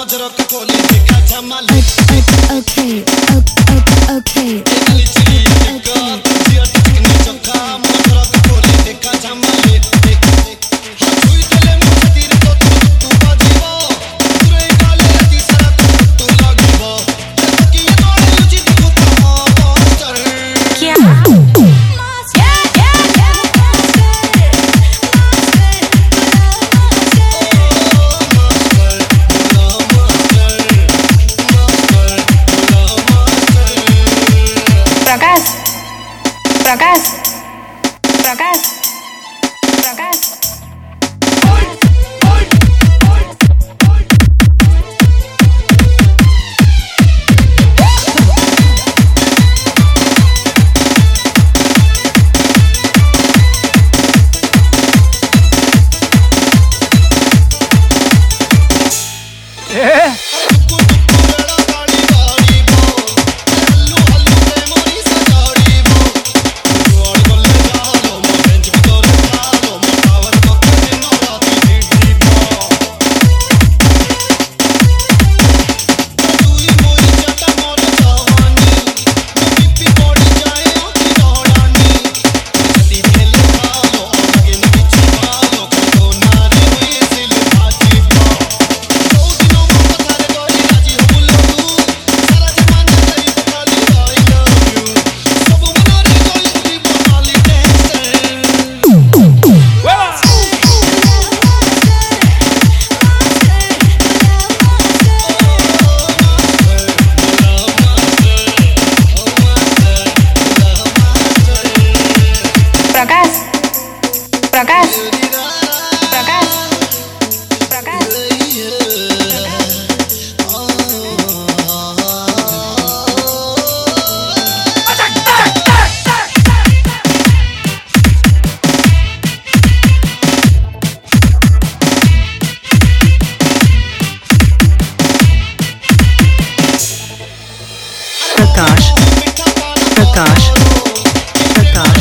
मजरक खोली देखा जमाली Okay. गली चिली देखा तुझी अटकनी चखा मजरक खोली देखा जमाली हाथुई तले मुखतीर तो तू बाजीबो तुरे काले राती सारा तू लागिबो कि ये तोड़े लुची देखो तो मास्टर क्या प्रकाश प्रकाश प्रकाश प्रकाश प्रकाश प्रकाश प्रकाश प्रकाश प्रकाश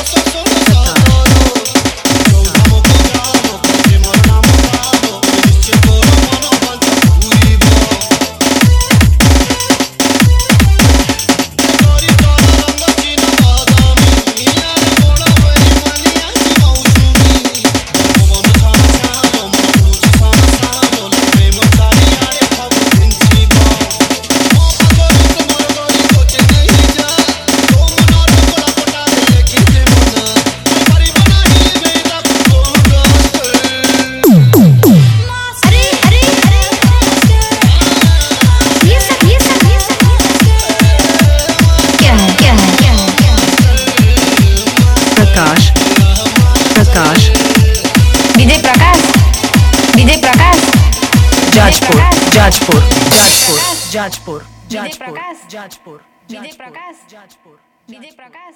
प्रकाश प्रकाश विजय प्रकाश जाजपुर जाजपुर जाजपुर जाजपुर विजय जाजपुर प्रकाश जाजपुर विजय प्रकाश जाजपुर विजय प्रकाश